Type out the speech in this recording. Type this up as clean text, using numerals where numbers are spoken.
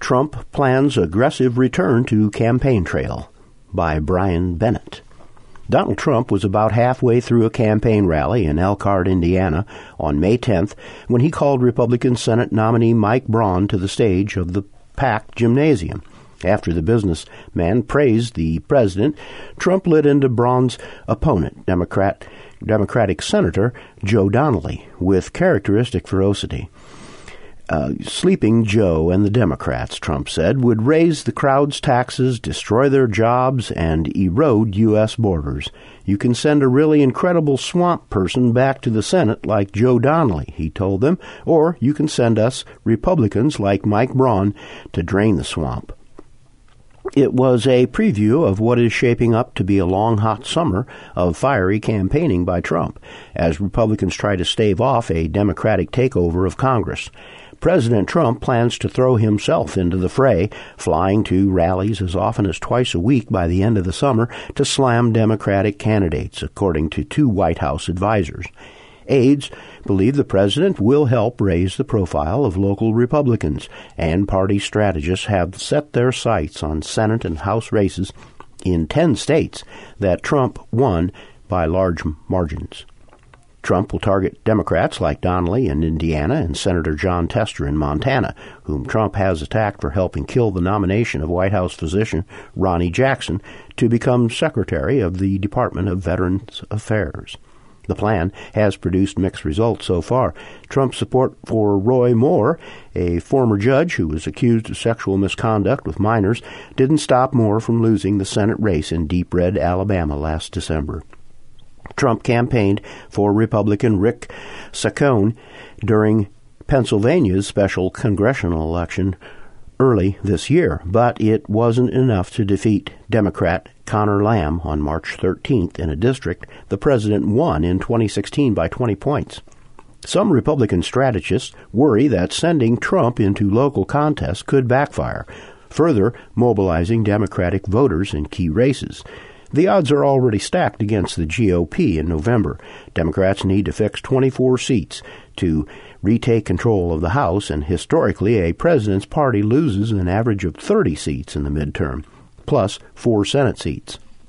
Trump Plans Aggressive Return to Campaign Trail by Brian Bennett. Donald Trump was about halfway through a campaign rally in Elkhart, Indiana, on May 10th when he called Republican Senate nominee Mike Braun to the stage of the packed gymnasium. After the businessman praised the president, Trump lit into Braun's opponent, Democratic Senator Joe Donnelly, with characteristic ferocity. Sleeping Joe and the Democrats, Trump said, would raise the crowd's taxes, destroy their jobs, and erode U.S. borders. You can send a really incredible swamp person back to the Senate like Joe Donnelly, he told them, or you can send us Republicans like Mike Braun to drain the swamp. It was a preview of what is shaping up to be a long, hot summer of fiery campaigning by Trump, as Republicans try to stave off a Democratic takeover of Congress. President Trump plans to throw himself into the fray, flying to rallies as often as twice a week by the end of the summer to slam Democratic candidates, according to two White House advisors. Aides believe the president will help raise the profile of local Republicans, and party strategists have set their sights on Senate and House races in 10 states that Trump won by large margins. Trump will target Democrats like Donnelly in Indiana and Senator Jon Tester in Montana, whom Trump has attacked for helping kill the nomination of White House physician Ronny Jackson to become Secretary of the Department of Veterans Affairs. The plan has produced mixed results so far. Trump's support for Roy Moore, a former judge who was accused of sexual misconduct with minors, didn't stop Moore from losing the Senate race in Deep Red, Alabama last December. Trump campaigned for Republican Rick Saccone during Pennsylvania's special congressional election early this year, but it wasn't enough to defeat Democrat Conor Lamb on March 13th in a district the president won in 2016 by 20 points. Some Republican strategists worry that sending Trump into local contests could backfire, further mobilizing Democratic voters in key races. The odds are already stacked against the GOP in November. Democrats need to fix 24 seats to retake control of the House, and historically a president's party loses an average of 30 seats in the midterm, plus 4 Senate seats.